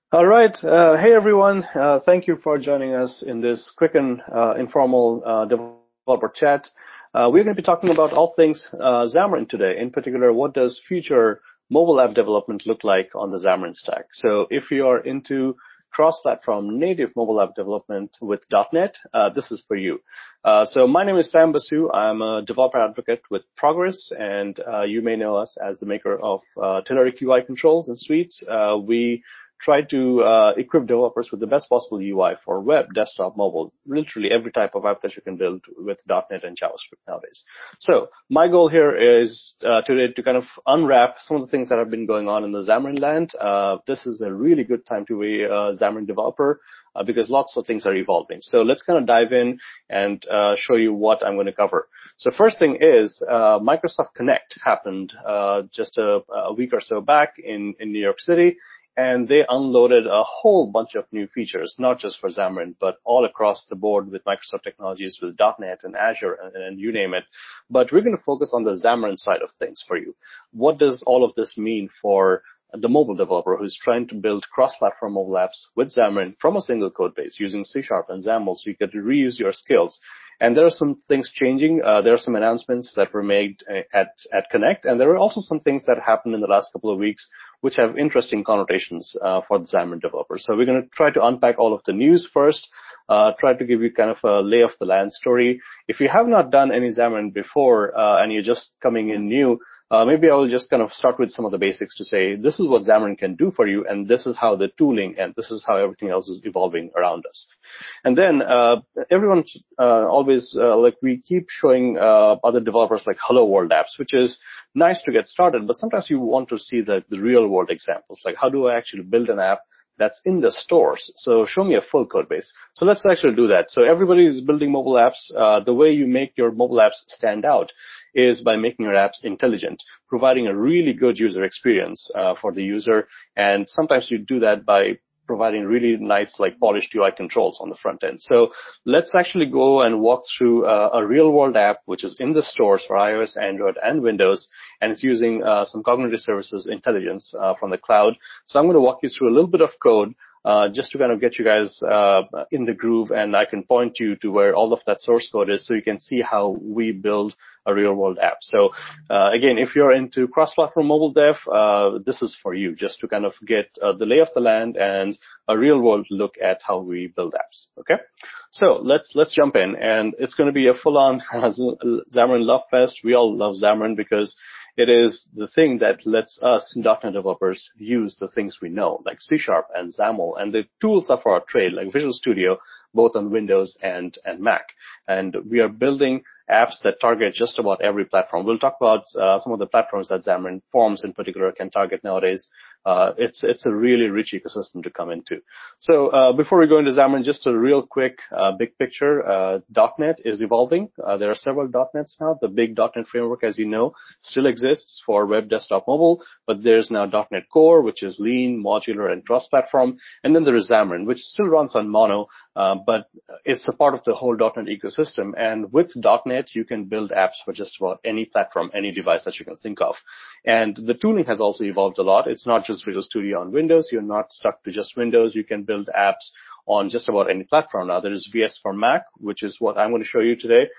All right. Hey, everyone. Thank you for joining us in this quick and informal developer chat. We're going to be talking about all things Xamarin today. In particular, what does future mobile app development look like on the Xamarin stack? So if you are into cross-platform native mobile app development with .NET, this is for you. So my name is Sam Basu. I'm a developer advocate with Progress, and you may know us as the maker of Telerik UI controls and suites. We try to equip developers with the best possible UI for web, desktop, mobile, literally every type of app that you can build with .NET and JavaScript nowadays. So my goal here is today to kind of unwrap some of the things that have been going on in the Xamarin land. This is a really good time to be a Xamarin developer because lots of things are evolving. So let's kind of dive in and show you what I'm going to cover. So first thing is Microsoft Connect happened just a week or so back in New York City. And they unloaded a whole bunch of new features, not just for Xamarin, but all across the board with Microsoft technologies, with .NET and Azure and you name it. But we're going to focus on the Xamarin side of things for you. What does all of this mean for the mobile developer who's trying to build cross-platform mobile apps with Xamarin from a single code base using C# and XAML so you can reuse your skills? And there are some things changing. There are some announcements that were made at Connect, and there are also some things that happened in the last couple of weeks which have interesting connotations for the Xamarin developers. So we're going to try to unpack all of the news first, try to give you kind of a lay of the land story. If you have not done any Xamarin before and you're just coming in new, maybe I will just kind of start with some of the basics to say this is what Xamarin can do for you, and this is how the tooling and this is how everything else is evolving around us. And then everyone always like we keep showing other developers like Hello World apps, which is nice to get started, but sometimes you want to see the real world examples, like how do I actually build an app that's in the stores? So show me a full code base. So let's actually do that. So everybody is building mobile apps. The way you make your mobile apps stand out is by making your apps intelligent, providing a really good user experience for the user. And sometimes you do that by providing really nice, like polished UI controls on the front end. So let's actually go and walk through a real world app, which is in the stores for iOS, Android, and Windows, and it's using some cognitive services intelligence from the cloud. So I'm going to walk you through a little bit of code just to kind of get you guys in the groove, and I can point you to where all of that source code is so you can see how we build a real-world app. So again, if you're into cross-platform mobile dev, this is for you, just to kind of get the lay of the land and a real-world look at how we build apps. Okay, so let's jump in, and it's going to be a full-on Xamarin Love Fest. We all love Xamarin because it is the thing that lets us .NET developers use the things we know, like C# and XAML, and the tools of our trade, like Visual Studio, both on Windows and Mac. And we are building apps that target just about every platform. We'll talk about some of the platforms that Xamarin Forms in particular can target nowadays. It's a really rich ecosystem to come into. So before we go into Xamarin, just a real quick big picture. .NET is evolving. There are several .NETs now. The big .NET framework, as you know, still exists for web, desktop, mobile, but there's now .NET Core, which is lean, modular, and cross-platform. And then there is Xamarin, which still runs on Mono, but it's a part of the whole .NET ecosystem. And with .NET, you can build apps for just about any platform, any device that you can think of. And the tooling has also evolved a lot. It's not just Visual Studio on Windows. You're not stuck to just Windows. You can build apps on just about any platform now. There is VS for Mac, which is what I'm going to show you today.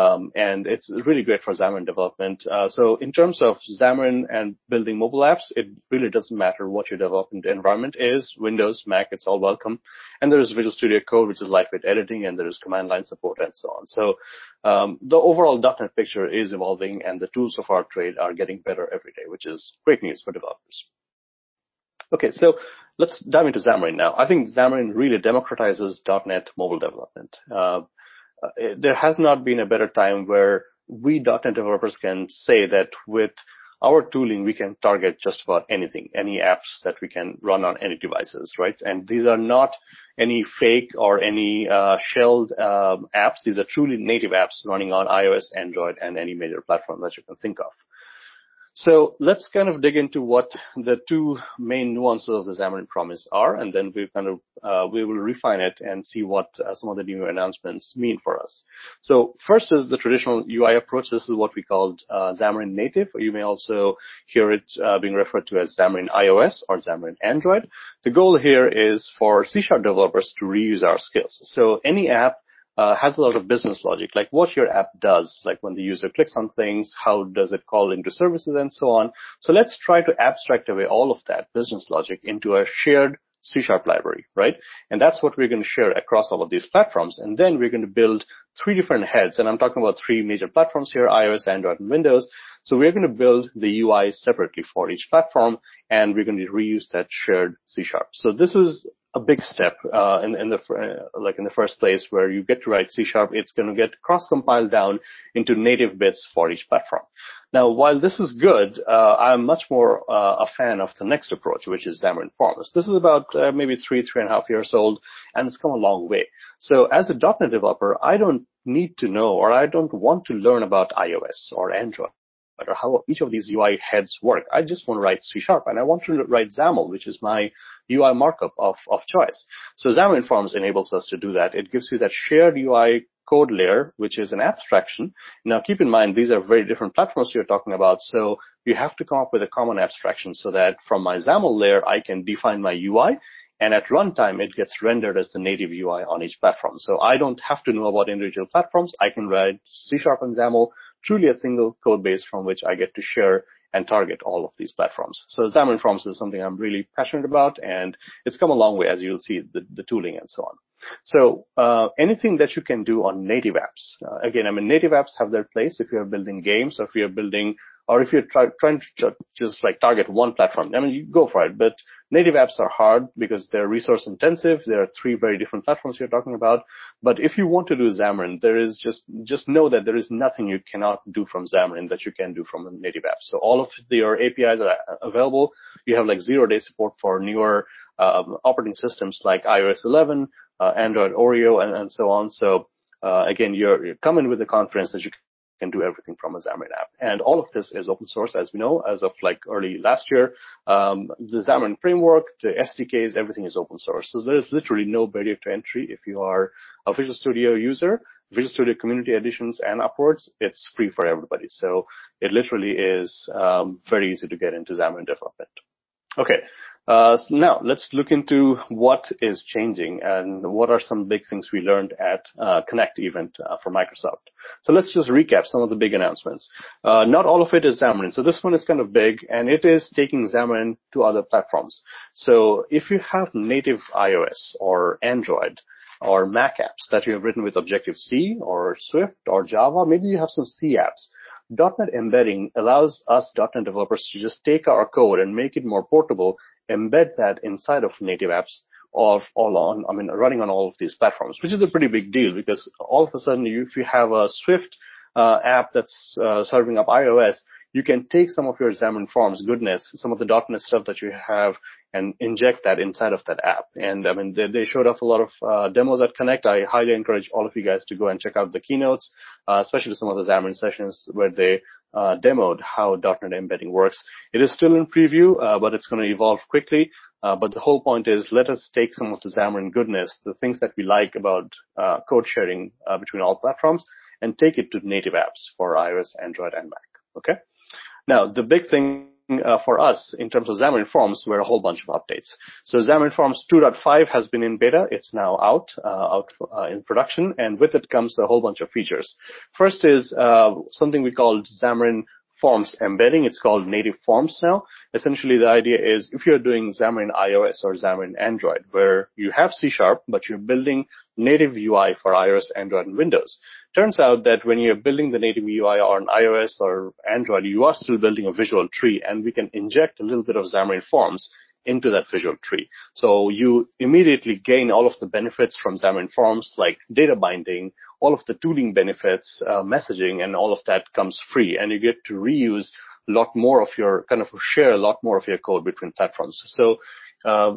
And it's really great for Xamarin development. So in terms of Xamarin and building mobile apps, it really doesn't matter what your development environment is. Windows, Mac, it's all welcome. And there's Visual Studio Code, which is lightweight editing, and there is command line support and so on. So the overall .NET picture is evolving, and the tools of our trade are getting better every day, which is great news for developers. Okay, so let's dive into Xamarin now. I think Xamarin really democratizes .NET mobile development. There has not been a better time where we .NET developers can say that with our tooling, we can target just about anything, any apps that we can run on any devices, right? And these are not any fake or any shelled apps. These are truly native apps running on iOS, Android, and any major platform that you can think of. So let's kind of dig into what the two main nuances of the Xamarin Promise are, and then we will refine it and see what some of the new announcements mean for us. So first is the traditional UI approach. This is what we called Xamarin Native, or you may also hear it being referred to as Xamarin iOS or Xamarin Android. The goal here is for C# developers to reuse our skills. So any app has a lot of business logic, like what your app does, like when the user clicks on things, how does it call into services, and so on. So let's try to abstract away all of that business logic into a shared C# library, right? And that's what we're going to share across all of these platforms. And then we're going to build three different heads. And I'm talking about three major platforms here, iOS, Android, and Windows. So we're going to build the UI separately for each platform, and we're going to reuse that shared C#. So this is a big step in the first place, where you get to write C#. It's going to get cross-compiled down into native bits for each platform. Now, while this is good, I'm much more a fan of the next approach, which is Xamarin Forms. This is about maybe 3.5 years old, and it's come a long way. So as a .NET developer, I don't need to know, or I don't want to learn about iOS or Android, or how each of these UI heads work. I just want to write C#, and I want to write XAML, which is my UI markup of choice. So Xamarin Forms enables us to do that. It gives you that shared UI code layer, which is an abstraction. Now, keep in mind, these are very different platforms you're talking about, so you have to come up with a common abstraction so that from my XAML layer, I can define my UI, and at runtime, it gets rendered as the native UI on each platform. So I don't have to know about individual platforms. I can write C# and XAML, truly a single code base from which I get to share and target all of these platforms. So Xamarin Forms is something I'm really passionate about, and it's come a long way, as you'll see, the tooling and so on. So anything that you can do on native apps. Again, I mean, native apps have their place if you're building games, or if you're building, or if you're trying to just like target one platform. I mean, you go for it, but native apps are hard because they're resource intensive. There are three very different platforms you're talking about. But if you want to do Xamarin, there is just know that there is nothing you cannot do from Xamarin that you can do from a native app. So all of your APIs are available. You have like 0-day support for newer operating systems like iOS 11, Android Oreo, and so on. So again, you're coming with the confidence that you can do everything from a Xamarin app. And all of this is open source, as we know, as of like early last year. The Xamarin framework, the SDKs, everything is open source. So there's literally no barrier to entry. If you are a Visual Studio user, Visual Studio Community Editions and upwards, it's free for everybody. So it literally is very easy to get into Xamarin development. Okay. So now let's look into what is changing and what are some big things we learned at Connect event for Microsoft. So let's just recap some of the big announcements. Not all of it is Xamarin. So this one is kind of big, and it is taking Xamarin to other platforms. So if you have native iOS or Android or Mac apps that you have written with Objective-C or Swift or Java, maybe you have some C apps. .NET embedding allows us .NET developers to just take our code and make it more portable, embed that inside of native apps running on all of these platforms, which is a pretty big deal because all of a sudden, if you have a Swift app that's serving up iOS, you can take some of your Xamarin Forms goodness, some of the .NET stuff that you have, and inject that inside of that app. And I mean, they showed off a lot of demos at Connect. I highly encourage all of you guys to go and check out the keynotes, especially some of the Xamarin sessions where they demoed how .NET embedding works. It is still in preview, but it's going to evolve quickly. But the whole point is, let us take some of the Xamarin goodness, the things that we like about code sharing between all platforms, and take it to native apps for iOS, Android, and Mac. Okay. Now, the big thing for us in terms of Xamarin Forms were a whole bunch of updates. So Xamarin Forms 2.5 has been in beta. It's now out in production, and with it comes a whole bunch of features. First is something we called Xamarin Forms embedding. It's called native forms now. Essentially, the idea is if you're doing Xamarin iOS or Xamarin Android, where you have C#, but you're building native UI for iOS, Android, and Windows. Turns out that when you're building the native UI on iOS or Android, you are still building a visual tree, and we can inject a little bit of Xamarin Forms into that visual tree. So you immediately gain all of the benefits from Xamarin Forms, like data binding, all of the tooling benefits, messaging, and all of that comes free. And you get to reuse a lot more of your, share a lot more of your code between platforms. So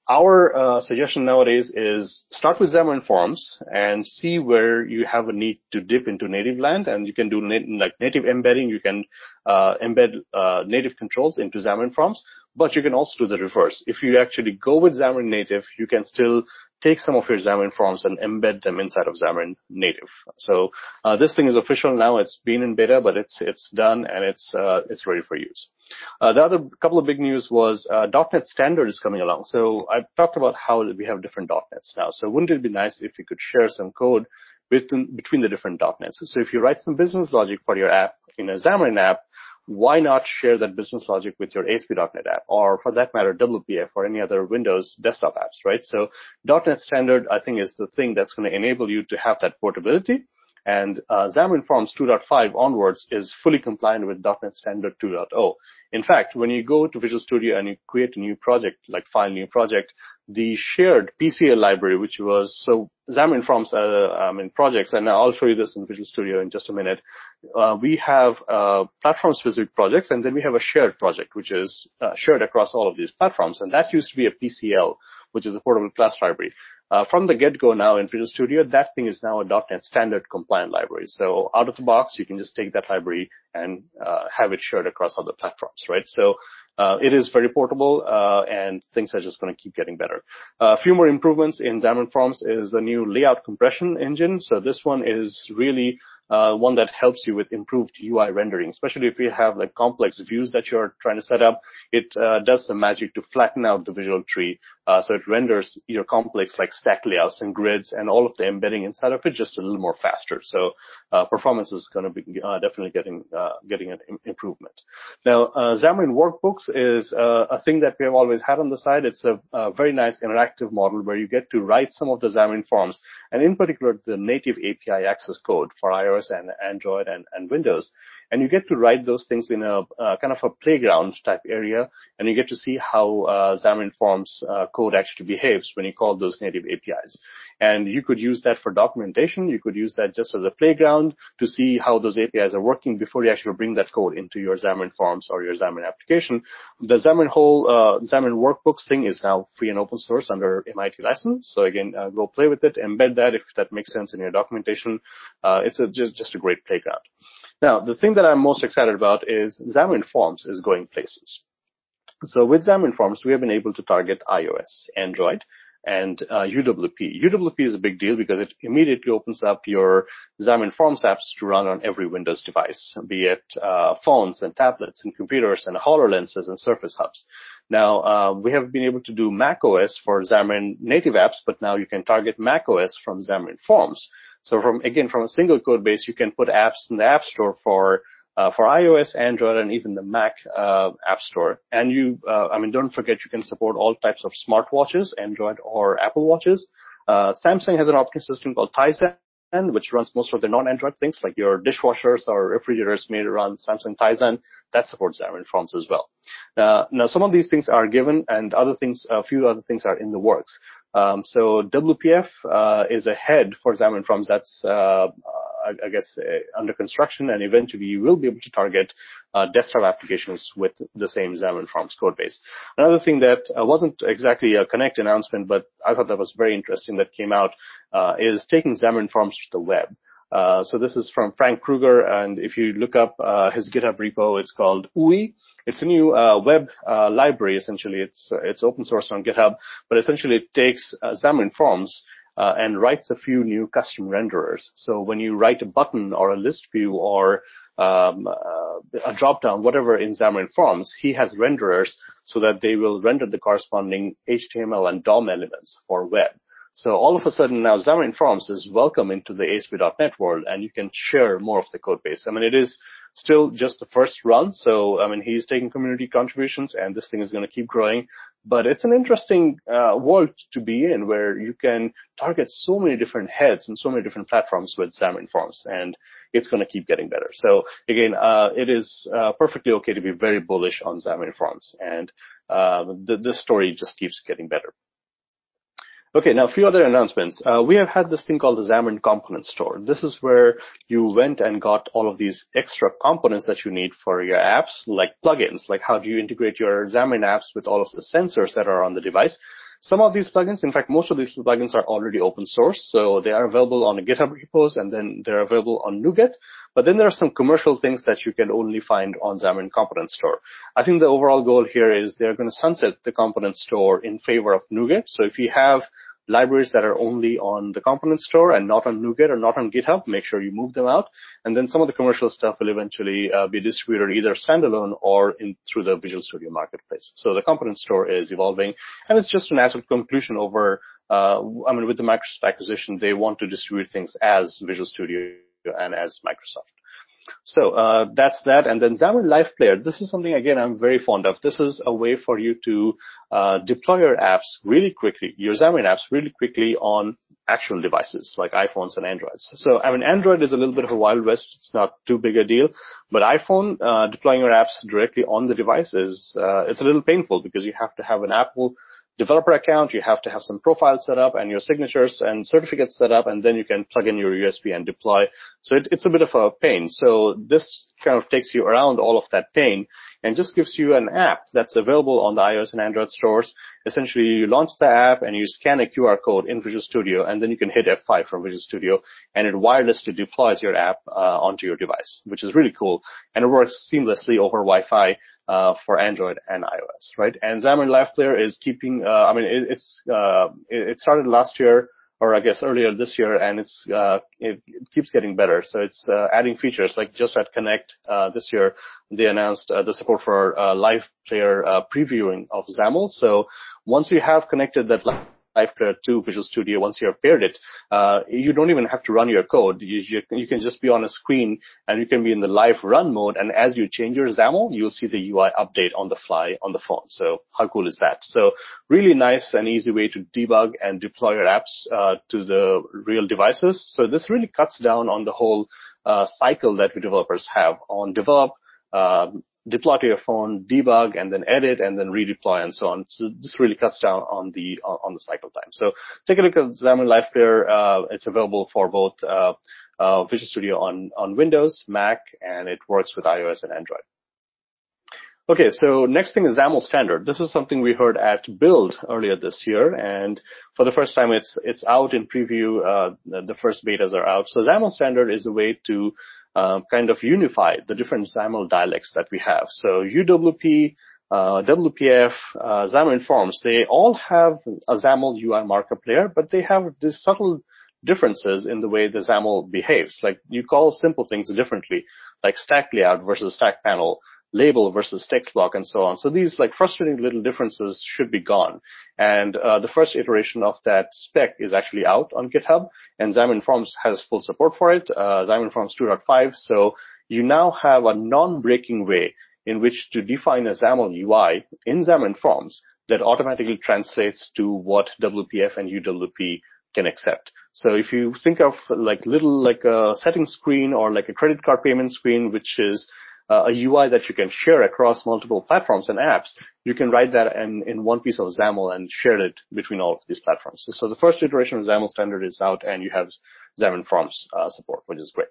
our suggestion nowadays is start with Xamarin Forms and see where you have a need to dip into native land, and you can do like native embedding. You can embed native controls into Xamarin Forms, but you can also do the reverse. If you actually go with Xamarin Native, you can still take some of your Xamarin Forms and embed them inside of Xamarin Native. So this thing is official now. It's been in beta, but it's done and it's ready for use. The other couple of big news was .NET Standard is coming along. So I've talked about how we have different .NETs now. So wouldn't it be nice if you could share some code between the different .NETs? So if you write some business logic for your app in a Xamarin app, why not share that business logic with your ASP.NET app, or for that matter, WPF or any other Windows desktop apps, right? So .NET Standard, I think, is the thing that's going to enable you to have that portability. And Xamarin Forms 2.5 onwards is fully compliant with .NET Standard 2.0. In fact, when you go to Visual Studio and you create a new project, like file new project, the shared PCL library, which was so Xamarin Forms projects, and I'll show you this in Visual Studio in just a minute. We have platform-specific projects, and then we have a shared project, which is shared across all of these platforms, and that used to be a PCL, which is a portable class library. From the get-go now in Visual Studio, that thing is now a .NET Standard compliant library. So out of the box, you can just take that library and have it shared across other platforms, right? So it is very portable, and things are just going to keep getting better. A few more improvements in Xamarin Forms is the new layout compression engine. So this one is really one that helps you with improved UI rendering, especially if you have like complex views that you're trying to set up. It does some magic to flatten out the visual tree, so it renders your complex like stack layouts and grids and all of the embedding inside of it just a little more faster. So performance is going to be definitely getting an improvement. Now, Xamarin Workbooks is a thing that we have always had on the side. It's a very nice interactive model where you get to write some of the Xamarin Forms, and in particular the native API access code for iOS and Android and Windows. And you get to write those things in a kind of a playground type area, and you get to see how Xamarin Forms code actually behaves when you call those native APIs. And you could use that for documentation. You could use that just as a playground to see how those APIs are working before you actually bring that code into your Xamarin Forms or your Xamarin application. The Xamarin Workbooks thing is now free and open source under MIT license. So again, go play with it, embed that if that makes sense in your documentation. It's just a great playground. Now, the thing that I'm most excited about is Xamarin Forms is going places. So with Xamarin Forms, we have been able to target iOS, Android, and UWP. UWP is a big deal because it immediately opens up your Xamarin Forms apps to run on every Windows device, be it phones and tablets and computers and HoloLenses and Surface Hubs. Now, we have been able to do macOS for Xamarin native apps, but now you can target macOS from Xamarin Forms. So from a single code base, you can put apps in the App Store for iOS, Android, and even the Mac App Store. And don't forget you can support all types of smartwatches, Android or Apple Watches. Samsung has an operating system called Tizen, which runs most of the non-Android things, like your dishwashers or refrigerators may run Samsung Tizen. That supports Xamarin Forms as well. Now, some of these things are given, and a few other things are in the works. So WPF is ahead for Xamarin Forms. That's under construction, and eventually you will be able to target desktop applications with the same Xamarin Forms code base. Another thing that wasn't exactly a Connect announcement, but I thought that was very interesting that came out, is taking Xamarin Forms to the web. So this is from Frank Kruger, and if you look up his GitHub repo, it's called UI. It's a new web library, essentially. It's open source on GitHub, but essentially it takes Xamarin Forms and writes a few new custom renderers. So when you write a button or a list view or a dropdown, whatever in Xamarin Forms, he has renderers so that they will render the corresponding HTML and DOM elements for web. So all of a sudden now Xamarin Forms is welcome into the ASP.NET world, and you can share more of the code base. It is still just the first run. So, he's taking community contributions, and this thing is going to keep growing. But it's an interesting world to be in, where you can target so many different heads and so many different platforms with Xamarin Forms, and it's going to keep getting better. So again, it is perfectly okay to be very bullish on Xamarin Forms, and the story just keeps getting better. Okay, now a few other announcements. We have had this thing called the Xamarin Component Store. This is where you went and got all of these extra components that you need for your apps, like plugins, like how do you integrate your Xamarin apps with all of the sensors that are on the device. Some of these plugins, in fact, most of these plugins are already open source, so they are available on the GitHub repos, and then they're available on NuGet. But then there are some commercial things that you can only find on Xamarin Component Store. I think the overall goal here is they're going to sunset the Component Store in favor of NuGet. So if you have libraries that are only on the Component Store and not on NuGet or not on GitHub, make sure you move them out. And then some of the commercial stuff will eventually be distributed either standalone or through the Visual Studio Marketplace. So the Component Store is evolving, and it's just a natural conclusion over, with the Microsoft acquisition, they want to distribute things as Visual Studio and as Microsoft. So that's that. And then Xamarin Live Player. This is something, again, I'm very fond of. This is a way for you to deploy your apps really quickly, your Xamarin apps really quickly on actual devices like iPhones and Androids. So, Android is a little bit of a wild west. It's not too big a deal. But iPhone, deploying your apps directly on the device it's a little painful because you have to have an Apple developer account, you have to have some profiles set up and your signatures and certificates set up, and then you can plug in your USB and deploy. So it's a bit of a pain. So this kind of takes you around all of that pain and just gives you an app that's available on the iOS and Android stores. Essentially, you launch the app and you scan a QR code in Visual Studio, and then you can hit F5 from Visual Studio, and it wirelessly deploys your app onto your device, which is really cool. And it works seamlessly over Wi-Fi for Android and iOS, right? And Xamarin Live Player is keeping, it started last year, or I guess earlier this year, and it keeps getting better. So it's adding features, like just at Connect this year, they announced the support for Live Player previewing of XAML. So once you have connected that Live Player to Visual Studio, once you have paired it, you don't even have to run your code. You can just be on a screen, and you can be in the live run mode, and as you change your XAML, you'll see the UI update on the fly on the phone. So how cool is that? So really nice and easy way to debug and deploy your apps to the real devices. So this really cuts down on the whole cycle that we developers have on develop, deploy to your phone, debug, and then edit, and then redeploy, and so on. So this really cuts down on the cycle time. So take a look at Xamarin Live Player. It's available for both Visual Studio on Windows, Mac, and it works with iOS and Android. Okay, so next thing is XAML Standard. This is something we heard at Build earlier this year, and for the first time, it's out in preview. The first betas are out. So XAML Standard is a way to kind of unify the different XAML dialects that we have. So UWP, WPF, Xamarin Forms, they all have a XAML UI markup layer, but they have these subtle differences in the way the XAML behaves. Like you call simple things differently, like stack layout versus stack panel, label versus text block, and so on. So these like frustrating little differences should be gone. And the first iteration of that spec is actually out on GitHub, and Xamarin Forms has full support for it, Xamarin Forms 2.5. So you now have a non-breaking way in which to define a XAML UI in Xamarin Forms that automatically translates to what WPF and UWP can accept. So if you think of like a setting screen or like a credit card payment screen, which is a UI that you can share across multiple platforms and apps, you can write that in one piece of XAML and share it between all of these platforms. So the first iteration of XAML Standard is out, and you have Xamarin Forms support, which is great.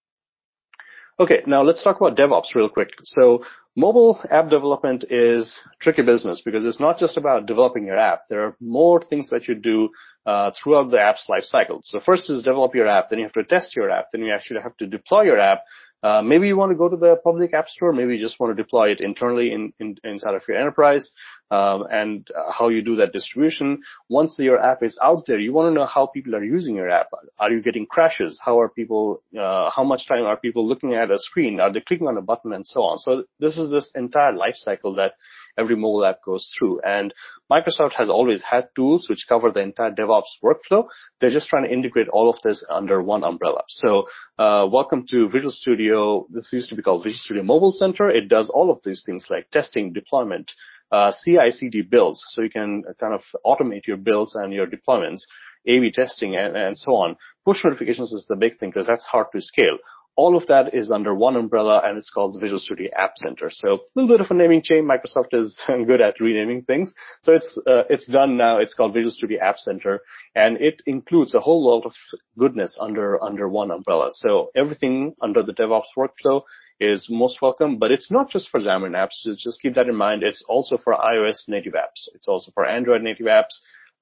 Okay, now let's talk about DevOps real quick. So mobile app development is tricky business because it's not just about developing your app. There are more things that you do throughout the app's life cycle. So first is develop your app, then you have to test your app, then you actually have to deploy your app. Maybe you want to go to the public app store. Maybe you just want to deploy it internally inside of your enterprise, and how you do that distribution. Once your app is out there, you want to know how people are using your app. Are you getting crashes? How much time are people looking at a screen? Are they clicking on a button, and so on? So this is this entire life cycle that every mobile app goes through. And Microsoft has always had tools which cover the entire DevOps workflow. They're just trying to integrate all of this under one umbrella. So welcome to Visual Studio. This used to be called Visual Studio Mobile Center. It does all of these things like testing, deployment, CI/CD builds, so you can kind of automate your builds and your deployments, A/B testing, and so on. Push notifications is the big thing because that's hard to scale. All of that is under one umbrella, and it's called the Visual Studio App Center. So a little bit of a naming chain. Microsoft is good at renaming things. So it's done now. It's called Visual Studio App Center, and it includes a whole lot of goodness under one umbrella. So everything under the DevOps workflow is most welcome, but it's not just for Xamarin apps. So just keep that in mind. It's also for iOS native apps. It's also for Android native apps.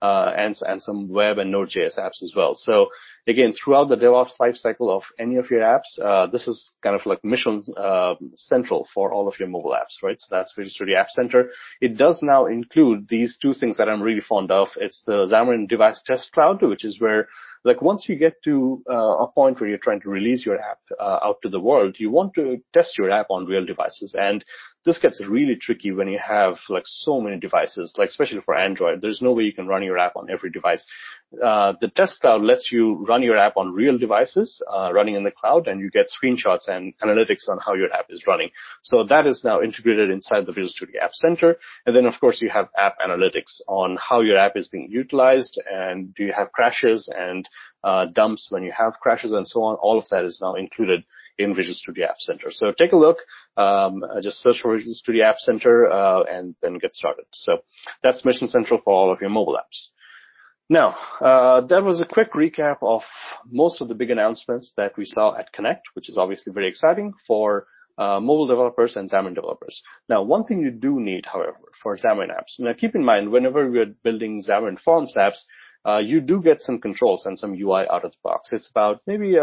and some web and Node.js apps as well. So again, throughout the DevOps lifecycle of any of your apps, this is kind of like mission central for all of your mobile apps, right? So that's Visual Studio App Center. It does now include these two things that I'm really fond of. It's the Xamarin Device Test Cloud, which is where, like, once you get to a point where you're trying to release your app out to the world, you want to test your app on real devices. And this gets really tricky when you have like so many devices, like especially for Android. There's no way you can run your app on every device. The Test Cloud lets you run your app on real devices, running in the cloud, and you get screenshots and analytics on how your app is running. So that is now integrated inside the Visual Studio App Center. And then, of course, you have app analytics on how your app is being utilized, and do you have crashes and dumps when you have crashes and so on. All of that is now included in Visual Studio App Center. So take a look, just search for Visual Studio App Center, and then get started. So that's Mission Central for all of your mobile apps. Now, that was a quick recap of most of the big announcements that we saw at Connect, which is obviously very exciting for mobile developers and Xamarin developers. Now, one thing you do need, however, for Xamarin apps, now keep in mind, whenever we're building Xamarin Forms apps, you do get some controls and some UI out of the box. It's about maybe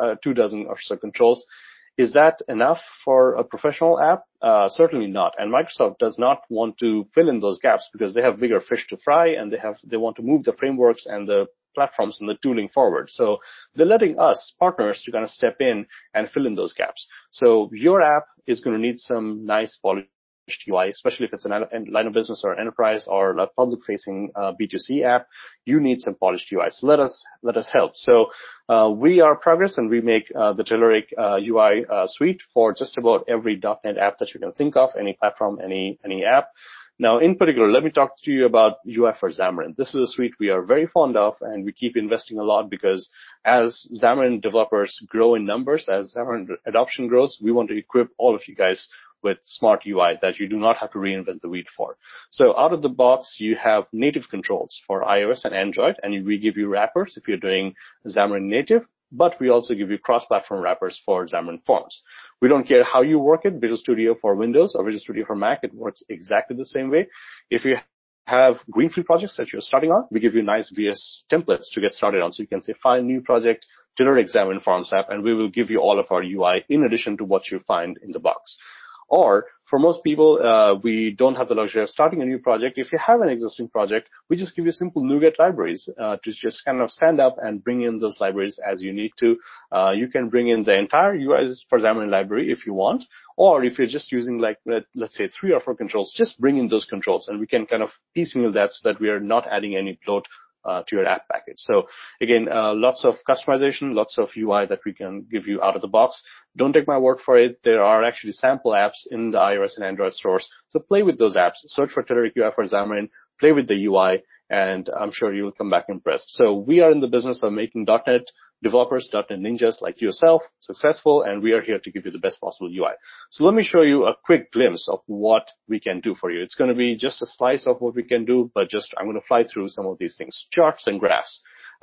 24 or so controls. Is that enough for a professional app? Certainly not. And Microsoft does not want to fill in those gaps because they have bigger fish to fry, and they want to move the frameworks and the platforms and the tooling forward. So they're letting us, partners, to kind of step in and fill in those gaps. So your app is going to need some nice polished UI, especially if it's a line of business or enterprise or a public-facing B2C app. You need some polished UI. So let us help. So we are Progress, and we make the Telerik UI suite for just about every .NET app that you can think of, any platform, any app. Now, in particular, let me talk to you about UI for Xamarin. This is a suite we are very fond of, and we keep investing a lot because as Xamarin developers grow in numbers, as Xamarin adoption grows, we want to equip all of you guys with smart UI that you do not have to reinvent the wheel for. So out of the box, you have native controls for iOS and Android, and we give you wrappers if you're doing Xamarin native, but we also give you cross-platform wrappers for Xamarin Forms. We don't care how you work it, Visual Studio for Windows or Visual Studio for Mac, it works exactly the same way. If you have greenfield projects that you're starting on, we give you nice VS templates to get started on. So you can say, find new project, Telerik Xamarin Forms app, and we will give you all of our UI in addition to what you find in the box. Or for most people, we don't have the luxury of starting a new project. If you have an existing project, we just give you simple NuGet libraries to just kind of stand up and bring in those libraries as you need to. You can bring in the entire UI for Xamarin library if you want, or if you're just using like, let's say 3 or 4 controls, just bring in those controls, and we can kind of piecemeal that so that we are not adding any bloat to your app package. So again, lots of customization, lots of UI that we can give you out of the box. Don't take my word for it. There are actually sample apps in the iOS and Android stores. So play with those apps. Search for Telerik UI for Xamarin, play with the UI, and I'm sure you'll come back impressed. So we are in the business of making .NET developers, .NET ninjas like yourself successful, and we are here to give you the best possible UI. So let me show you a quick glimpse of what we can do for you. It's going to be just a slice of what we can do, but I'm going to fly through some of these things. Charts and graphs.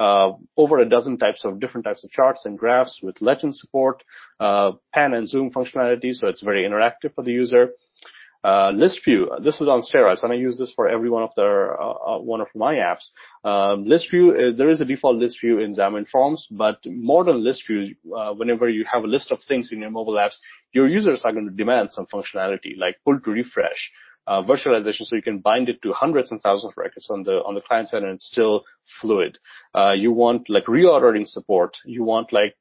Over a dozen different types of charts and graphs with legend support, pan and zoom functionality, so it's very interactive for the user. List view, this is on steroids, and I use this for every one of my apps. List view, there is a default list view in Xamarin Forms, but more than list view, whenever you have a list of things in your mobile apps, your users are going to demand some functionality like pull to refresh, virtualization, so you can bind it to hundreds and thousands of records on the client side, and it's still fluid. You want like reordering support. You want like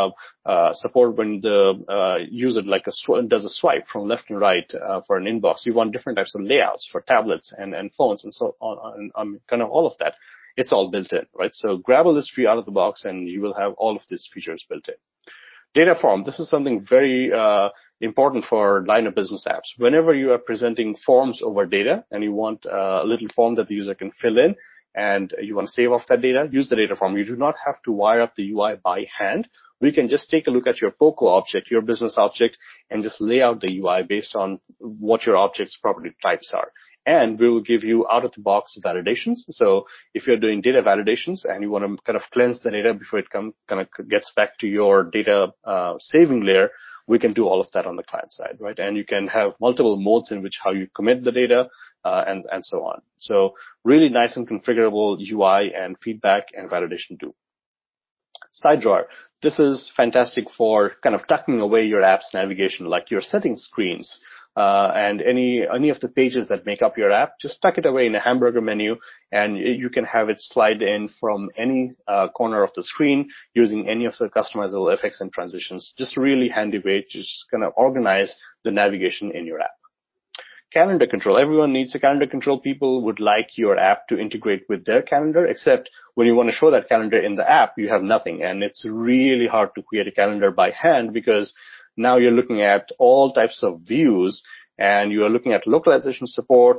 support when the user like does a swipe from left and right for an inbox. You want different types of layouts for tablets and phones and so on, and kind of all of that. It's all built in, right? So grab a list view out of the box, and you will have all of these features built in. Data form. This is something very important for line of business apps. Whenever you are presenting forms over data and you want a little form that the user can fill in and you want to save off that data, use the data form. You do not have to wire up the UI by hand. We can just take a look at your POCO object, your business object, and just lay out the UI based on what your object's property types are. And we will give you out-of-the-box validations. So if you're doing data validations and you want to kind of cleanse the data before it kind of gets back to your data saving layer, we can do all of that on the client side, right? And you can have multiple modes in which how you commit the data. and so on. So really nice and configurable UI and feedback and validation too. SideDrawer. This is fantastic for kind of tucking away your app's navigation, like your settings screens, and any of the pages that make up your app. Just tuck it away in a hamburger menu, and you can have it slide in from any corner of the screen using any of the customizable effects and transitions. Just a really handy way to just kind of organize the navigation in your app. Calendar control. Everyone needs a calendar control. People would like your app to integrate with their calendar, except when you want to show that calendar in the app, you have nothing. And it's really hard to create a calendar by hand because now you're looking at all types of views and you are looking at localization support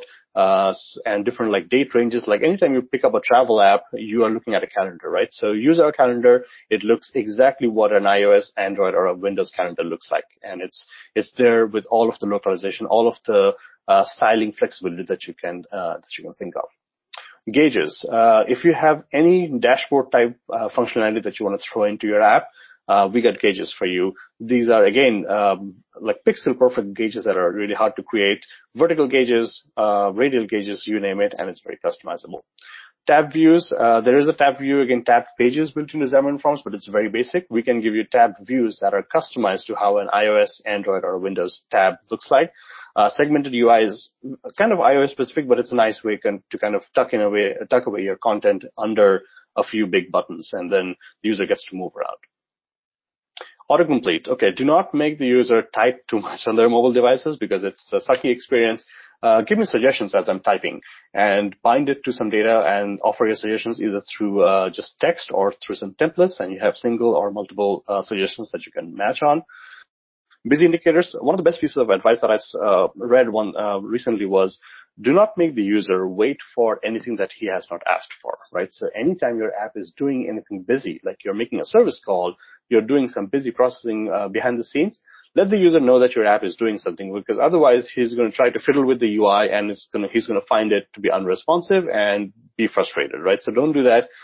and different like date ranges. Like anytime you pick up a travel app, you are looking at a calendar, right? So use our calendar. It looks exactly what an iOS, Android, or a Windows calendar looks like. And it's there with all of the localization, all of the styling flexibility that you can think of. Gauges. If you have any dashboard type functionality that you want to throw into your app, we got gauges for you. These are again like pixel perfect gauges that are really hard to create. Vertical gauges, radial gauges, you name it, and it's very customizable. Tab views. There is a tab view, again, tabbed pages built into Xamarin Forms, but it's very basic. We can give you tabbed views that are customized to how an iOS, Android, or Windows tab looks like. Segmented UI is kind of iOS specific, but it's a nice way to kind of tuck away your content under a few big buttons, and then the user gets to move around. Autocomplete. Okay, do not make the user type too much on their mobile devices because it's a sucky experience. Give me suggestions as I'm typing and bind it to some data and offer your suggestions either through just text or through some templates, and you have single or multiple suggestions that you can match on. Busy indicators. One of the best pieces of advice that I read recently was do not make the user wait for anything that he has not asked for, right? So anytime your app is doing anything busy, like you're making a service call, you're doing some busy processing behind the scenes, let the user know that your app is doing something, because otherwise he's going to try to fiddle with the UI and he's going to find it to be unresponsive and be frustrated, right? So don't do that.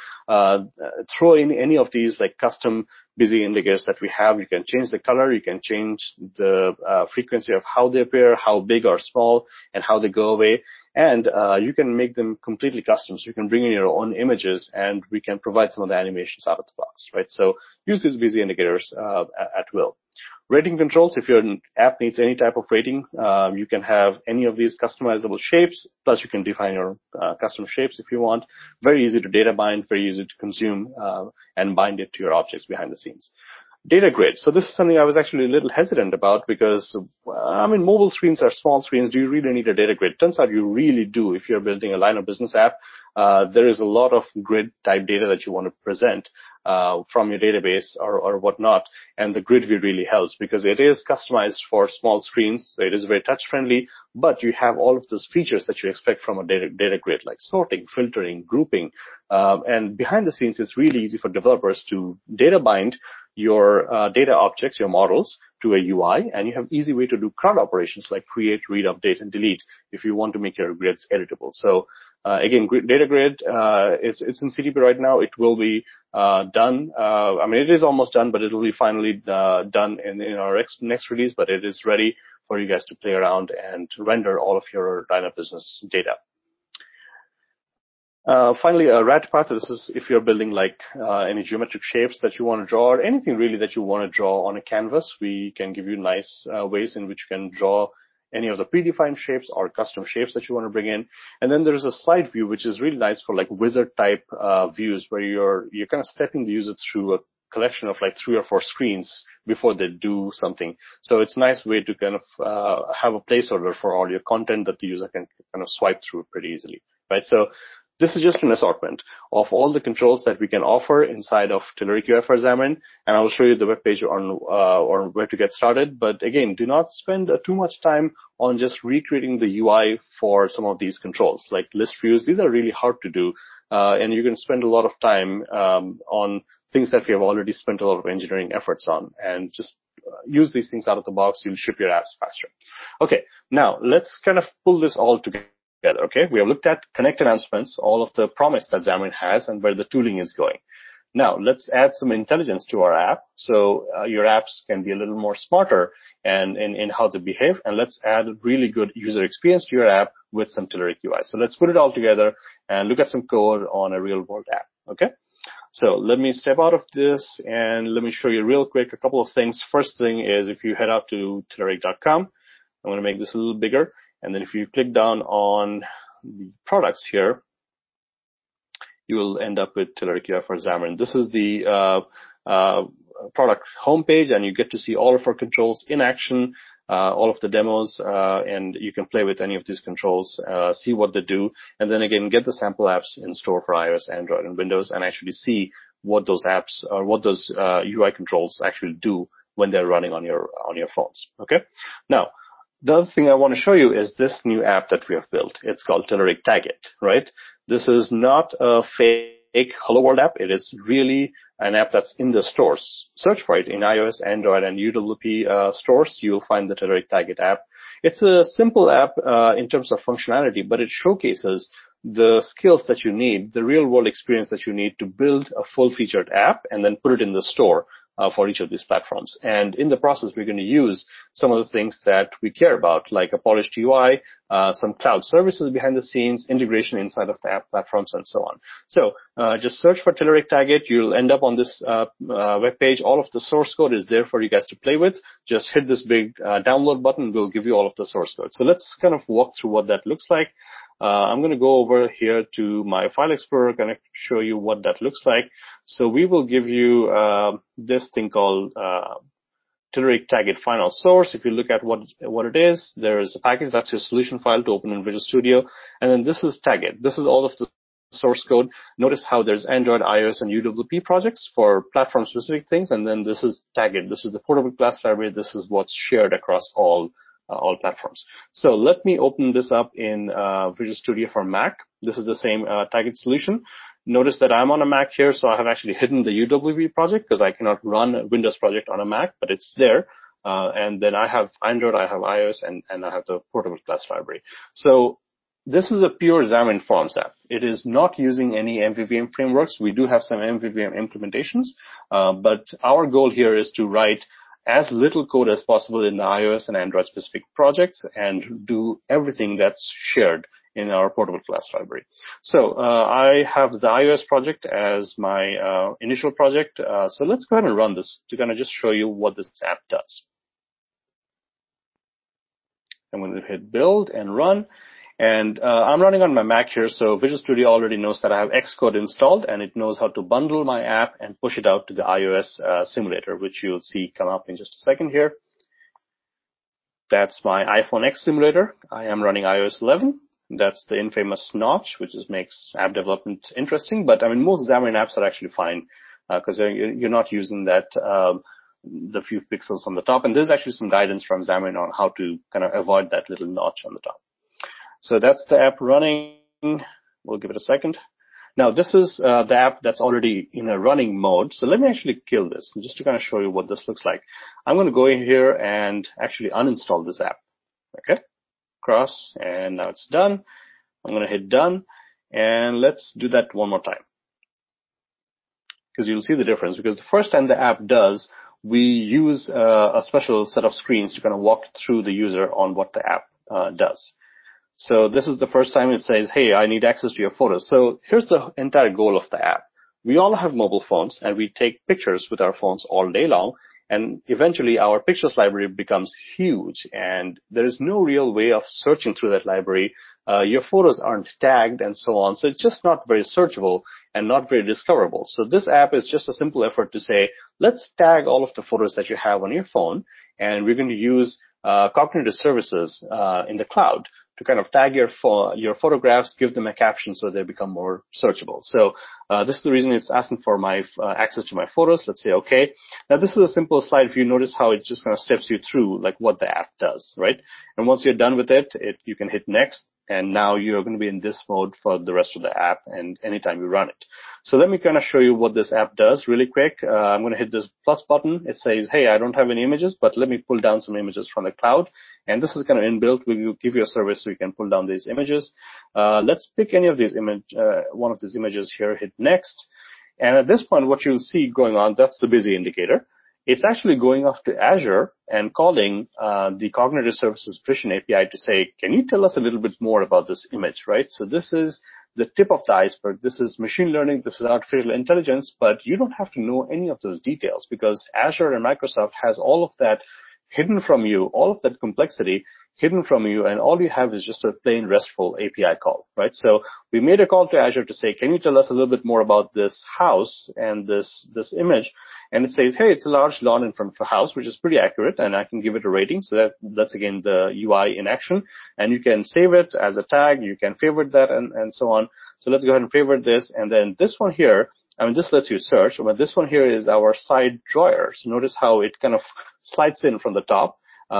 Throw in any of these like custom busy indicators that we have. You can change the color, you can change the frequency of how they appear, how big or small, and how they go away. And you can make them completely custom. So you can bring in your own images and we can provide some of the animations out of the box, right? So use these busy indicators at will. Rating controls, if your app needs any type of rating, you can have any of these customizable shapes, plus you can define your custom shapes if you want. Very easy to data bind, very easy to consume, and bind it to your objects behind the scenes. Data grid. So this is something I was actually a little hesitant about because, mobile screens are small screens. Do you really need a data grid? Turns out you really do. If you're building a line of business app, there is a lot of grid type data that you want to present from your database or whatnot. And the grid view really helps because it is customized for small screens. So it is very touch friendly, but you have all of those features that you expect from a data grid, like sorting, filtering, grouping. And behind the scenes, it's really easy for developers to data bind your data objects, your models, to a UI, and you have easy way to do CRUD operations like create, read, update, and delete if you want to make your grids editable. So again, data grid, it's in CDP right now. It will be done. It is almost done, but it will be finally done in our next release. But it is ready for you guys to play around and render all of your line of business data. Finally, a rat path. This is if you're building like any geometric shapes that you want to draw, or anything really that you want to draw on a canvas. We can give you nice ways in which you can draw any of the predefined shapes or custom shapes that you want to bring in. And then there's a slide view, which is really nice for like wizard type views where you're kind of stepping the user through a collection of like 3 or 4 screens before they do something. So it's a nice way to kind of have a placeholder for all your content that the user can kind of swipe through pretty easily, right? So this is just an assortment of all the controls that we can offer inside of Telerik UI for Xamarin, and I will show you the webpage on where to get started. But again, do not spend too much time on just recreating the UI for some of these controls, like list views. These are really hard to do, and you can spend a lot of time on things that we have already spent a lot of engineering efforts on, and just use these things out of the box. You'll ship your apps faster. Okay, now let's kind of pull this all together. Okay, we have looked at Connect announcements, all of the promise that Xamarin has, and where the tooling is going. Now, let's add some intelligence to our app so your apps can be a little more smarter and in how they behave. And let's add a really good user experience to your app with some Telerik UI. So let's put it all together and look at some code on a real world app. Okay. So let me step out of this and let me show you real quick a couple of things. First thing is if you head out to Telerik.com, I'm going to make this a little bigger. And then if you click down on the products here, you will end up with Telerik UI for Xamarin. This is the product homepage, and you get to see all of our controls in action, all of the demos, and you can play with any of these controls, see what they do, and then again get the sample apps in store for iOS, Android, and Windows, and actually see what those apps or what those UI controls actually do when they're running on your phones. Okay. Now, the other thing I want to show you is this new app that we have built. It's called Telerik Tagit, right? This is not a fake Hello World app. It is really an app that's in the stores. Search for it in iOS, Android, and UWP stores. You'll find the Telerik Tagit app. It's a simple app in terms of functionality, but it showcases the skills that you need, the real world experience that you need to build a full-featured app and then put it in the store for each of these platforms. And in the process, we're going to use some of the things that we care about, like a polished UI, some cloud services behind the scenes, integration inside of the app platforms, and so on. So just search for Telerik Tagit. You'll end up on this web page. All of the source code is there for you guys to play with. Just hit this big download button. We'll give you all of the source code. So let's kind of walk through what that looks like. I'm going to go over here to my file explorer, going to show you what that looks like. So we will give you this thing called Telerik Tagit final source. If you look at what it is, there is a package that's your solution file to open in Visual Studio, and then this is Tagit. This is all of the source code. Notice how there's Android, iOS, and UWP projects for platform-specific things, and then this is Tagit. This is the portable class library. This is what's shared across all platforms. So let me open this up in Visual Studio for Mac. This is the same Tagit solution. Notice that I'm on a Mac here, so I have actually hidden the UWP project because I cannot run a Windows project on a Mac, but it's there. And then I have Android, I have iOS, and I have the portable class library. So this is a pure Xamarin Forms app. It is not using any MVVM frameworks. We do have some MVVM implementations, but our goal here is to write as little code as possible in the iOS and Android specific projects and do everything that's shared in our portable class library. So I have the iOS project as my initial project. So let's go ahead and run this to kind of just show you what this app does. I'm going to hit build and run. And I'm running on my Mac here, so Visual Studio already knows that I have Xcode installed, and it knows how to bundle my app and push it out to the iOS simulator, which you'll see come up in just a second here. That's my iPhone X simulator. I am running iOS 11. That's the infamous notch, which makes app development interesting. But I mean, most Xamarin apps are actually fine because you're not using that the few pixels on the top. And there's actually some guidance from Xamarin on how to kind of avoid that little notch on the top. So that's the app running. We'll give it a second. Now, this is the app that's already in a running mode. So let me actually kill this just to kind of show you what this looks like. I'm going to go in here and actually uninstall this app. Okay, cross, and now it's done. I'm going to hit done, and let's do that one more time because you'll see the difference. Because the first time the app does, we use a special set of screens to kind of walk through the user on what the app does. So this is the first time it says, hey, I need access to your photos. So here's the entire goal of the app. We all have mobile phones, and we take pictures with our phones all day long. And eventually, our pictures library becomes huge, and there is no real way of searching through that library. Your photos aren't tagged and so on. So it's just not very searchable and not very discoverable. So this app is just a simple effort to say, let's tag all of the photos that you have on your phone, and we're going to use cognitive services in the cloud to kind of tag your photographs, give them a caption so they become more searchable. So this is the reason it's asking for my access to my photos. Let's say okay. Now this is a simple slide. If you notice how it just kind of steps you through like what the app does, right? And once you're done with it, you can hit next. And now you're going to be in this mode for the rest of the app and anytime you run it. So let me kind of show you what this app does really quick. I'm going to hit this plus button. It says, hey, I don't have any images, but let me pull down some images from the cloud. And this is kind of inbuilt. We will give you a service so you can pull down these images. Let's pick any of these one of these images here, hit next. And at this point, what you'll see going on, that's the busy indicator. It's actually going off to Azure and calling the Cognitive Services Vision API to say, can you tell us a little bit more about this image, right? So this is the tip of the iceberg. This is machine learning. This is artificial intelligence, but you don't have to know any of those details because Azure and Microsoft has all of that hidden from you, all of that complexity hidden from you, and all you have is just a plain RESTful API call, right? So we made a call to Azure to say, can you tell us a little bit more about this house and this image? And it says, hey, it's a large lawn in front of a house, which is pretty accurate, and I can give it a rating. So that's again the UI in action. And you can save it as a tag, you can favorite that, and so on. So let's go ahead and favorite this. And then this one here, I mean, this lets you search, but this one here is our side drawer. So notice how it kind of slides in from the top.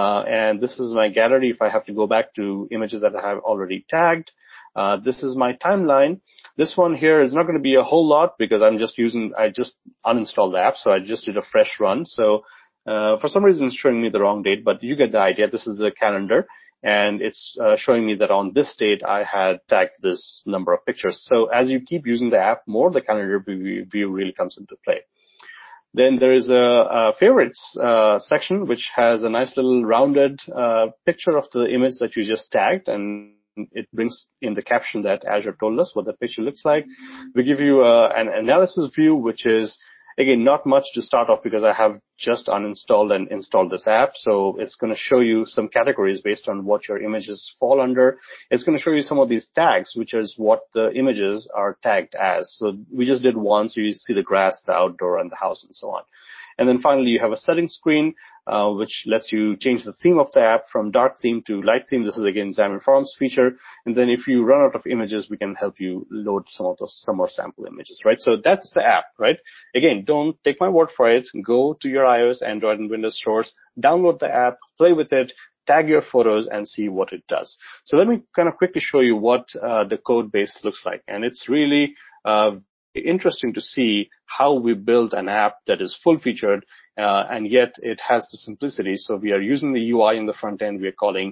And this is my gallery if I have to go back to images that I have already tagged. This is my timeline. This one here is not going to be a whole lot because I just uninstalled the app, so I just did a fresh run. So for some reason it's showing me the wrong date, but you get the idea. This is the calendar, and it's showing me that on this date I had tagged this number of pictures. So as you keep using the app more, the calendar view really comes into play. Then there is a favorites section, which has a nice little rounded picture of the image that you just tagged, and it brings in the caption that Azure told us what the picture looks like. We give you an analysis view, which is, again, not much to start off because I have just uninstalled and installed this app. So it's going to show you some categories based on what your images fall under. It's going to show you some of these tags, which is what the images are tagged as. So we just did one, so you see the grass, the outdoor, and the house, and so on. And then finally, you have a settings screen, which lets you change the theme of the app from dark theme to light theme. This is, again, Xamarin Forms feature. And then if you run out of images, we can help you load some more sample images, right? So that's the app, right? Again, don't take my word for it. Go to your iOS, Android, and Windows stores, download the app, play with it, tag your photos, and see what it does. So let me kind of quickly show you what the code base looks like. And it's really interesting to see how we build an app that is full-featured, and yet it has the simplicity. So we are using the UI in the front end. We are calling,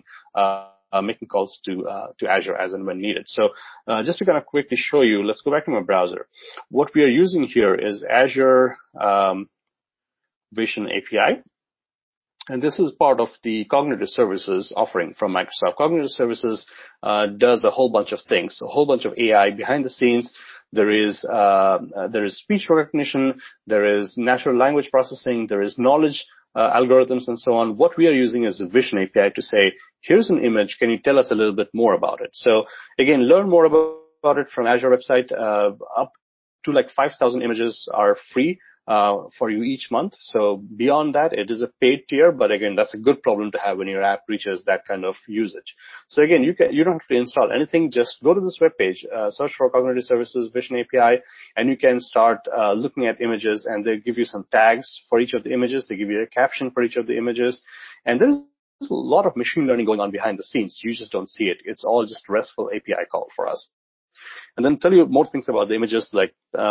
making calls to Azure as and when needed. So just to kind of quickly show you, let's go back to my browser. What we are using here is Azure Vision API. And this is part of the Cognitive Services offering from Microsoft. Cognitive Services does a whole bunch of things, a whole bunch of AI behind the scenes. There is speech recognition, there is natural language processing, there is knowledge algorithms, and so on. What we are using is a Vision API to say, here's an image, can you tell us a little bit more about it? So again, learn more about it from Azure website. Up to like 5,000 images are free for you each month. So beyond that, it is a paid tier, but again, that's a good problem to have when your app reaches that kind of usage. So again, you don't have to install anything. Just go to this web page, search for Cognitive Services Vision API, and you can start looking at images, and they give you some tags for each of the images. They give you a caption for each of the images, and there's a lot of machine learning going on behind the scenes. You just don't see it. It's all just RESTful API call for us. And then tell you more things about the images, like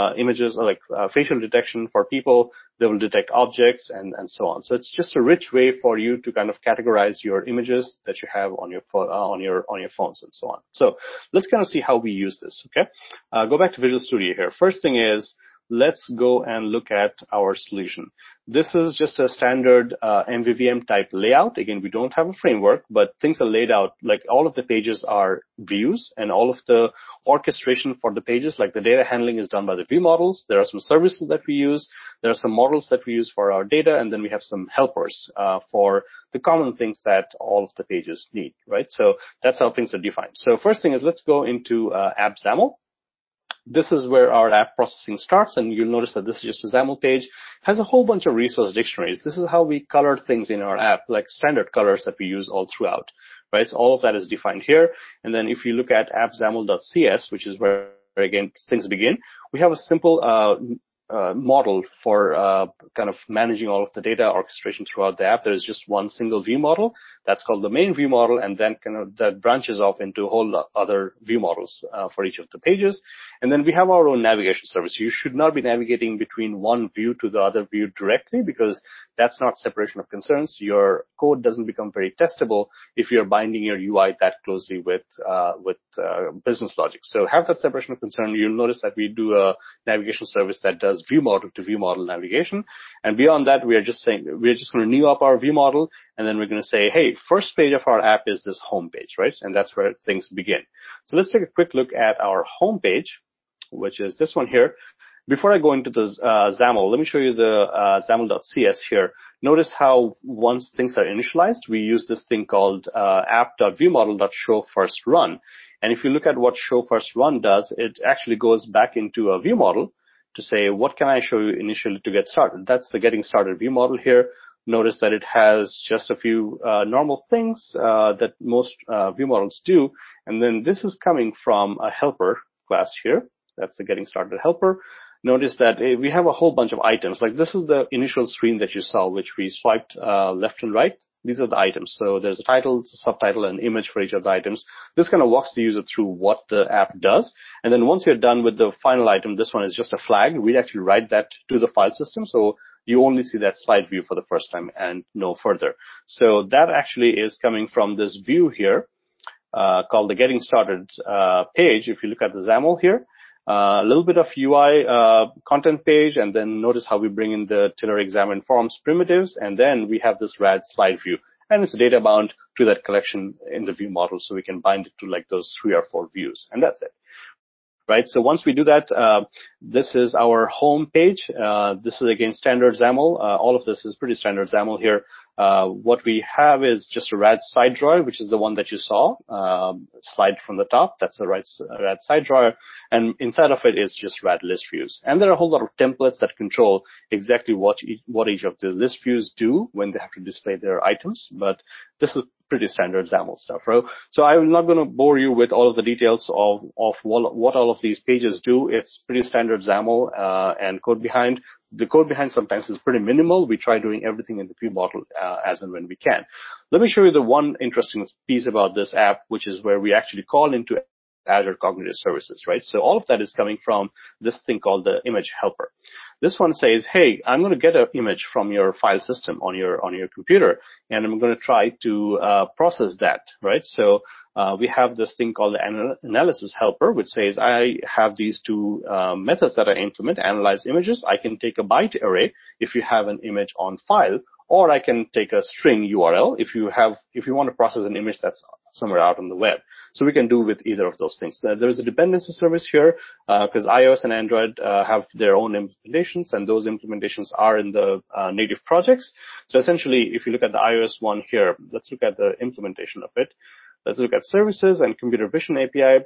facial detection for people. They will detect objects and so on. So it's just a rich way for you to kind of categorize your images that you have on your phones and so on. So let's kind of see how we use this. Okay, go back to Visual Studio here. First thing is, let's go and look at our solution. This is just a standard MVVM type layout. Again, we don't have a framework, but things are laid out, like all of the pages are views, and all of the orchestration for the pages, like the data handling, is done by the view models. There are some services that we use. There are some models that we use for our data, and then we have some helpers for the common things that all of the pages need, right? So that's how things are defined. So first thing is, let's go into AppXAML. This is where our app processing starts, and you'll notice that this is just a XAML page. It has a whole bunch of resource dictionaries. This is how we color things in our app, like standard colors that we use all throughout, right? So all of that is defined here. And then if you look at appxaml.cs, which is where, again, things begin, we have a simple model for kind of managing all of the data orchestration throughout the app. There is just one single view model. That's called the main view model, and then kind of that branches off into a whole other view models for each of the pages. And then we have our own navigation service. You should not be navigating between one view to the other view directly, because that's not separation of concerns. Your code doesn't become very testable if you're binding your UI that closely with business logic. So have that separation of concern. You'll notice that we do a navigation service that does view model to view model navigation. And beyond that, we're just going to new up our view model, and then we're going to say, hey, first page of our app is this home page, right? And that's where things begin. So let's take a quick look at our home page, which is this one here. Before I go into the XAML, let me show you the XAML.cs here. Notice how once things are initialized, we use this thing called app.viewModel.showFirstRun. And if you look at what showFirstRun does, it actually goes back into a view model to say, what can I show you initially to get started? That's the getting started view model here. Notice that it has just a few normal things that most view models do. And then this is coming from a helper class here. That's the getting started helper. Notice that we have a whole bunch of items. Like this is the initial screen that you saw, which we swiped left and right. These are the items. So there's a title, a subtitle, and an image for each of the items. This kind of walks the user through what the app does. And then once you're done with the final item, this one is just a flag. We'd actually write that to the file system. So you only see that slide view for the first time and no further. So that actually is coming from this view here called the Getting Started page. If you look at the XAML here, a little bit of UI content page, and then notice how we bring in the Tiller examine forms primitives, and then we have this rad slide view, and it's data bound to that collection in the view model, so we can bind it to like those 3 or 4 views, and that's it. Right. So once we do that, this is our home page. This is again standard XAML. All of this is pretty standard XAML here. What we have is just a rad side drawer, which is the one that you saw, slide from the top. That's a rad side drawer. And inside of it is just rad list views. And there are a whole lot of templates that control exactly what each of the list views do when they have to display their items. But this is pretty standard XAML stuff, right? So I'm not going to bore you with all of the details of what all of these pages do. It's pretty standard XAML and code behind. The code behind sometimes is pretty minimal. We try doing everything in the view model as and when we can. Let me show you the one interesting piece about this app, which is where we actually call into Azure Cognitive Services, right? So all of that is coming from this thing called the image helper. This one says, hey, I'm going to get an image from your file system on your computer, and I'm going to try to process that, right? So we have this thing called the analysis helper, which says I have these 2 methods that I implement: analyze images. I can take a byte array if you have an image on file, or I can take a string URL if you want to process an image that's somewhere out on the web. So we can do with either of those things. There's a dependency service here because iOS and Android have their own implementations, and those implementations are in the native projects. So essentially, if you look at the iOS one here, let's look at the implementation of it. Let's look at services and computer vision API.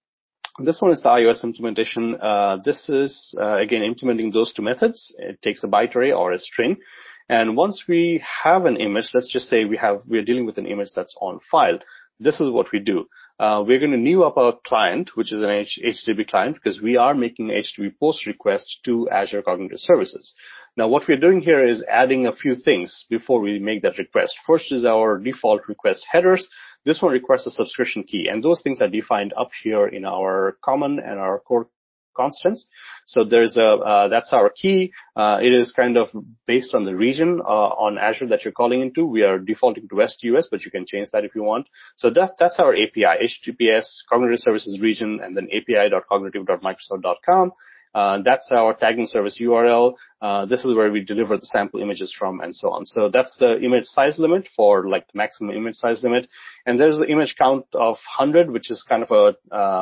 This one is the iOS implementation. This is, again, implementing those 2 methods. It takes a byte array or a string. And once we have an image, let's just say we're dealing with an image that's on file. This is what we do. We're going to new up our client, which is an HTTP client, because we are making an HTTP post request to Azure Cognitive Services. Now, what we're doing here is adding a few things before we make that request. First is our default request headers. This one requires a subscription key, and those things are defined up here in our common and our core constants. So there's that's our key. It is kind of based on the region on Azure that you're calling into. We are defaulting to West US, but you can change that if you want. So that's our API, HTTPS Cognitive Services region, and then api.cognitive.microsoft.com. That's our tagging service URL. This is where we deliver the sample images from, and so on. So that's the image size limit for like the maximum image size limit. And there's the image count of 100, which is kind of a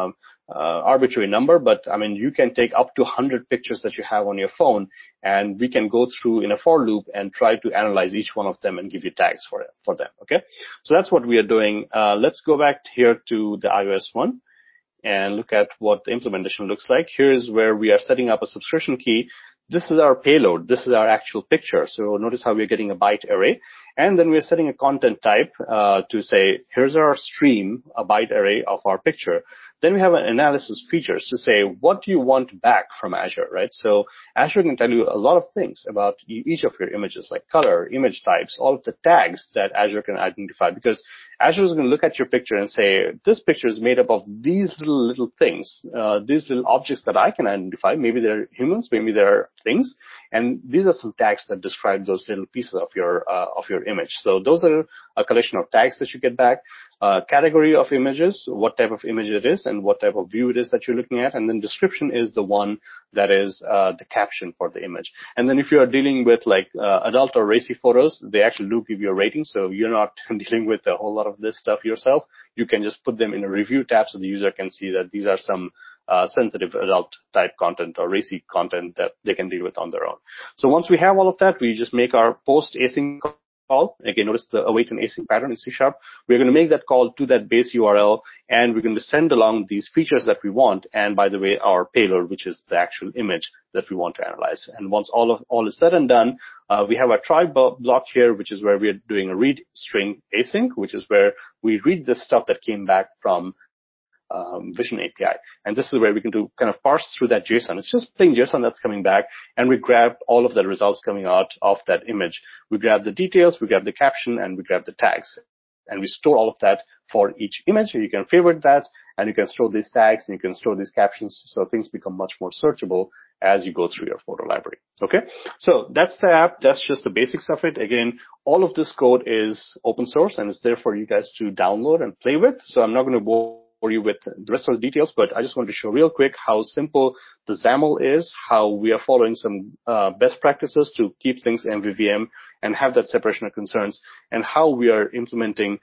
arbitrary number, but I mean, you can take up to 100 pictures that you have on your phone, and we can go through in a for loop and try to analyze each one of them and give you tags for them. Okay, so that's what we are doing. Let's go back here to the iOS one and look at what the implementation looks like. Here's where we are setting up a subscription key. This is our payload. This is our actual picture. So notice how we're getting a byte array. And then we're setting a content type to say, here's our stream, a byte array of our picture. Then we have an analysis features to say, what do you want back from Azure, right? So Azure can tell you a lot of things about each of your images, like color, image types, all of the tags that Azure can identify, because Azure is going to look at your picture and say, this picture is made up of these little things, these little objects that I can identify. Maybe they're humans, maybe they're things, and these are some tags that describe those little pieces of your image. So those are a collection of tags that you get back. Category of images, what type of image it is and what type of view it is that you're looking at, and then description is the one that is the caption for the image. And then if you are dealing with like adult or racy photos, they actually do give you a rating, so you're not dealing with a whole lot of this stuff yourself. You can just put them in a review tab so the user can see that these are some sensitive adult type content or racy content that they can deal with on their own. So once we have all of that, we just make our post async call. Again, notice the await and async pattern in C#. We're going to make that call to that base URL, and we're going to send along these features that we want. And by the way, our payload, which is the actual image that we want to analyze. And once all is said and done, we have a try block here, which is where we are doing a read string async, which is where we read the stuff that came back from Vision API. And this is where we can do kind of parse through that JSON. It's just plain JSON that's coming back, and we grab all of the results coming out of that image. We grab the details, we grab the caption, and we grab the tags. And we store all of that for each image. You can favorite that, and you can store these tags, and you can store these captions, so things become much more searchable as you go through your photo library. Okay, so that's the app. That's just the basics of it. Again, all of this code is open source, and it's there for you guys to download and play with. So I'm not going to bore you with the rest of the details, but I just wanted to show real quick how simple the XAML is, how we are following some best practices to keep things MVVM and have that separation of concerns, and how we are implementing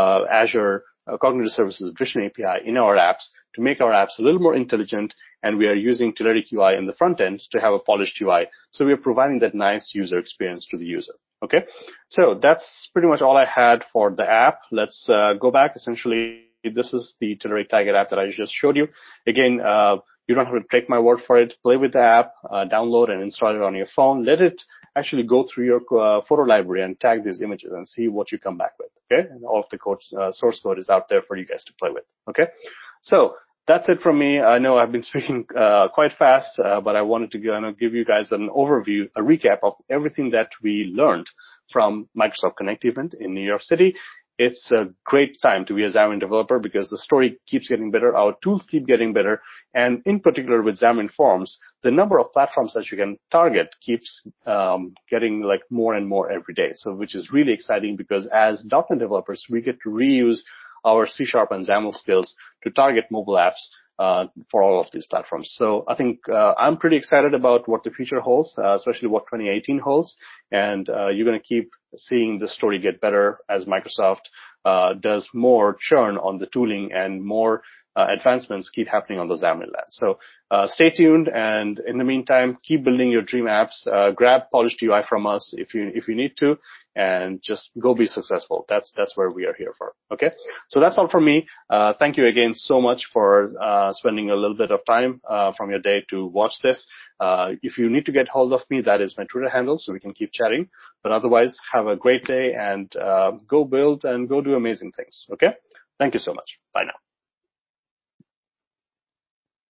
Azure Cognitive Services Vision API in our apps to make our apps a little more intelligent, and we are using Telerik UI in the front end to have a polished UI. So we are providing that nice user experience to the user. Okay, so that's pretty much all I had for the app. Let's go back. Essentially, this is the Telerik Target app that I just showed you. Again, you don't have to take my word for it. Play with the app, download and install it on your phone. Let it actually go through your photo library and tag these images and see what you come back with. Okay, and all of the code, source code is out there for you guys to play with. Okay, so that's it from me. I know I've been speaking quite fast, but I wanted to give you guys an overview, a recap of everything that we learned from Microsoft Connect event in New York City. It's a great time to be a Xamarin developer because the story keeps getting better, our tools keep getting better, and in particular with Xamarin Forms, the number of platforms that you can target keeps getting like more and more every day. So which is really exciting because as .NET developers, we get to reuse our C# and XAML skills to target mobile apps for all of these platforms. So I think I'm pretty excited about what the future holds, especially what 2018 holds. And you're going to keep seeing the story get better as Microsoft does more churn on the tooling and more advancements keep happening on the Xamarin Lab. So stay tuned, and in the meantime, keep building your dream apps. Grab polished UI from us if you need to, and just go be successful. That's where we are here for. Okay, so that's all from me. Thank you again so much for spending a little bit of time from your day to watch this. If you need to get hold of me, that is my Twitter handle, so we can keep chatting. But otherwise, have a great day and go build and go do amazing things. Okay, thank you so much. Bye now.